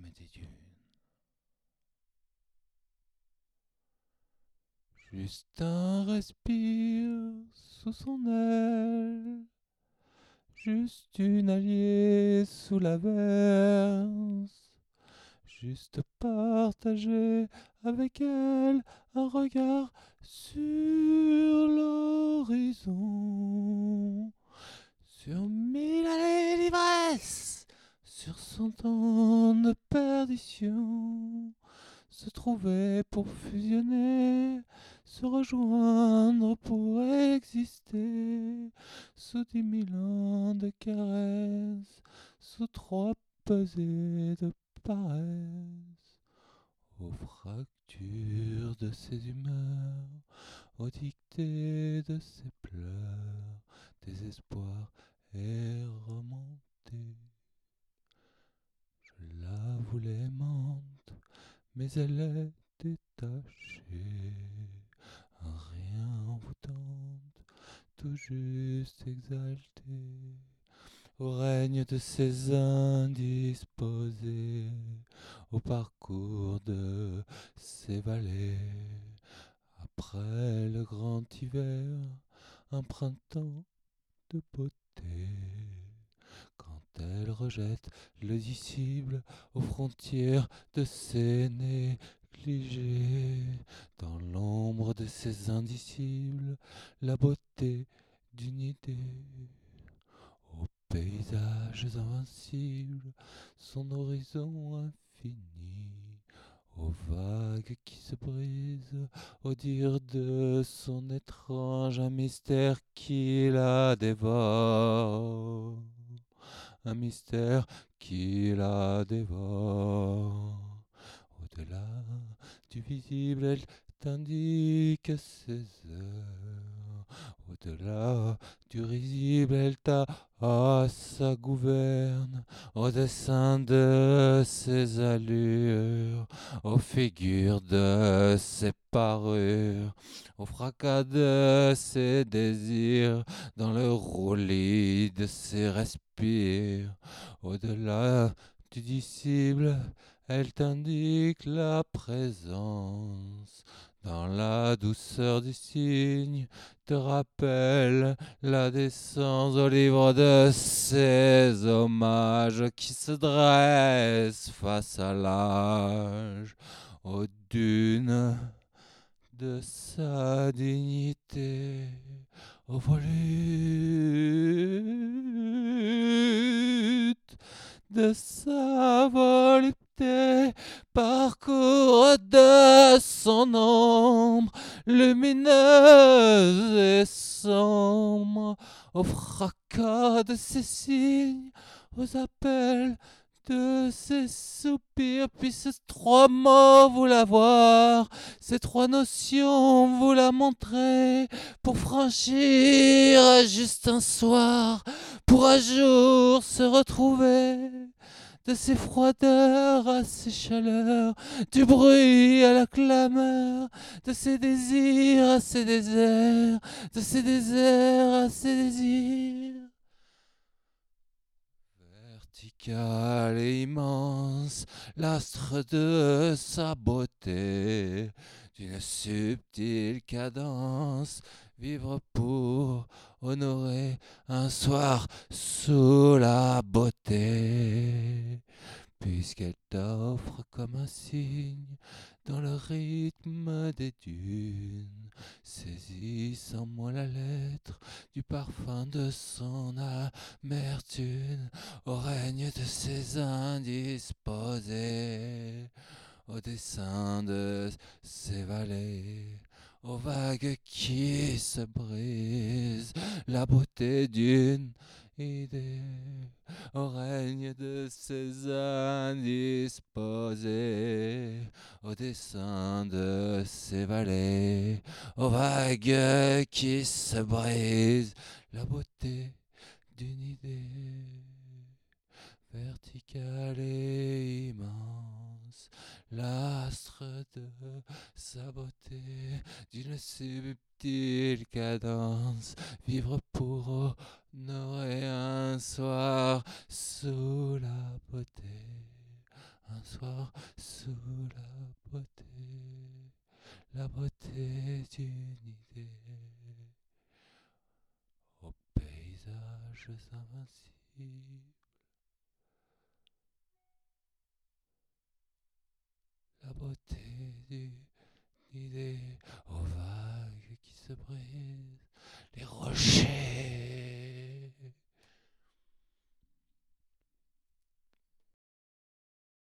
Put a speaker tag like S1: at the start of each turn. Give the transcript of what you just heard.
S1: larmes des dunes. Juste un respire sous son aile, juste une alliée sous l'averse, juste partager avec elle un regard sur l'horizon, sur 1000 années d'ivresse, sur 100 ans de perdition, se trouver pour fusionner, se rejoindre pour exister, sous 10 000 ans de caresses, sous 3 pesées de paresse, aux fractures de ses humeurs, aux dictées de ses pleurs, désespoir et remontée. Je la voulais aimante, mais elle est détachée, un rien envoûtante, tout juste exaltée, au règne de ses indisposés, au parcours de ses vallées. Après le grand hiver, un printemps de beauté, quand elle rejette le disciple aux frontières de ses négligés, dans l'ombre de ses indicibles, la beauté d'une idée, aux paysages invincibles, son horizon infini, aux vagues qui se brisent, au dire de son étrange, un mystère qui la dévore, un mystère qui la dévore. Au-delà du visible, elle t'indique ses heures. Au-delà du risible, elle t'a à sa gouverne, au dessin de ses allures, aux figures de ses parures, au fracas de ses désirs, dans le roulis de ses respires. Au-delà du disciple, elle t'indique la présence, dans la douceur du signe, te rappelle la décence au livre de ces hommages qui se dressent face à l'âge, aux dunes de sa dignité, aux volutes de sa volupté, parcours de son ombre, lumineuse et sombre, au fracas de ses signes, aux appels de ses soupirs, puis ces 3 mots vous la voir, ces 3 notions vous la montrer, pour franchir juste un soir, pour un jour se retrouver, de ces froideurs à ces chaleurs, du bruit à la clameur, de ces désirs à ces déserts, de ces déserts à ces désirs. Vertical et immense, l'astre de sa beauté, d'une subtile cadence, vivre pour honorer un soir sous la beauté, puisqu'elle t'offre comme un signe dans le rythme des dunes, saisissant moi la lettre du parfum de son amertume, au règne de ses indisposés, au dessin de ses vallées, aux vagues qui se brisent, la beauté d'une idée, au règne de ses indisposés, au dessin de ses vallées, aux vagues qui se brisent, la beauté d'une idée, verticale et immense, l'astre de sa beauté, d'une subtile cadence, vivre pour honorer un soir sous la beauté, un s'asseoir sous la beauté d'une idée, aux paysages invincibles, la beauté d'une idée,